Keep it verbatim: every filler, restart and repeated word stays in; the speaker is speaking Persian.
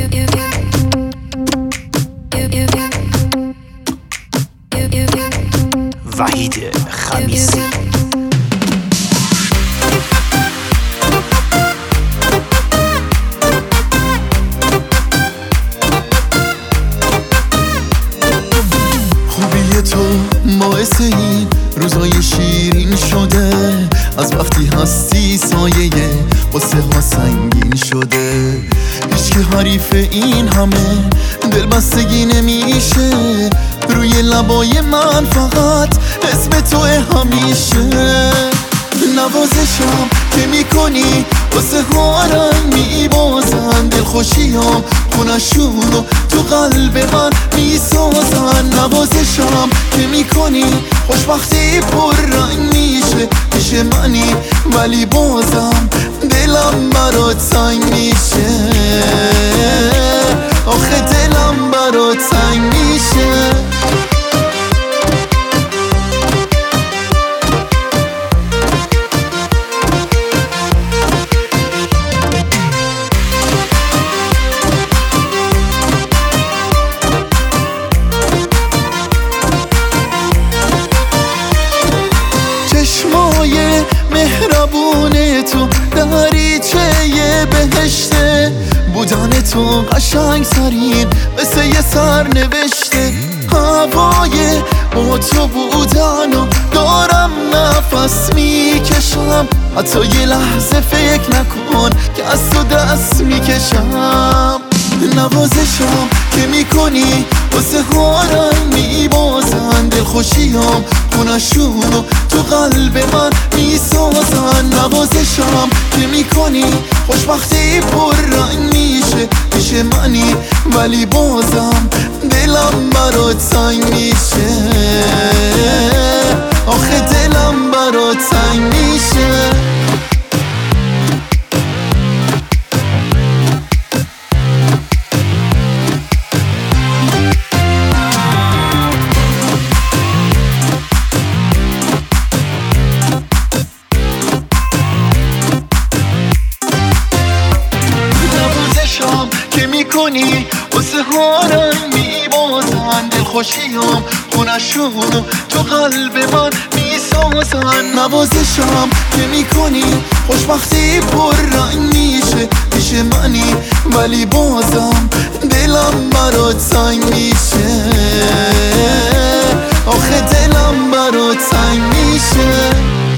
وحید خمیسی. خوبی تو باعث این روزای شیرین شده، از وقتی هستی سایه قصه ها سنگین شده. هیچکی حریف این همه دلبستگی نمیشه، روی لبای من فقط اسم توه همیشه. نوازشم که میکنی واسه هارم میبازن، دلخوشیام خونشونو تو قلب من میسازن. نوازشم که میکنی خوشبختی پر رنگ میشه، پیش منی ولی بازم دلم برات سنگ میشه. آخه دلم برات سنگ میشه. چشمای مهربون تو دریچه یه بهشته، بودن تو قشنگ ترین مثل یه سر نوشته. هوای با تو بودن و دارم نفس میکشم، حتی یه لحظه فکر نکن که از تو دست میکشم. نوازشم که میکنی واسه هارم میبازن، دلخوشیام خونشونو تو قلب من میسازن. نوازشم که میکنی خوشبختی پر رنگ میشه، پیش منی ولی بازم دلم برات سنگ میشه. آخه دلم برات سنگ میشه. که میکنی واسه هارم میبازن، دلخوشیام خونشونو تو قلب من میسازن. نوازشم که میکنی خوشبختی پر رنگ میشه، پیش منی ولی بازم دلم برات سنگ میشه. آخه دلم برات سنگ میشه.